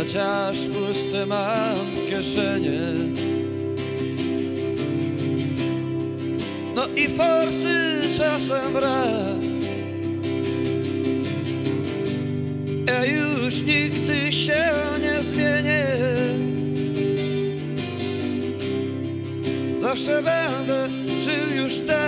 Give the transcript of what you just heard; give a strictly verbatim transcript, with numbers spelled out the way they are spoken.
chociaż puste mam kieszenie. No i forsy czasem brak. Ja już nigdy się nie zmienię. Zawsze będę żył już tak.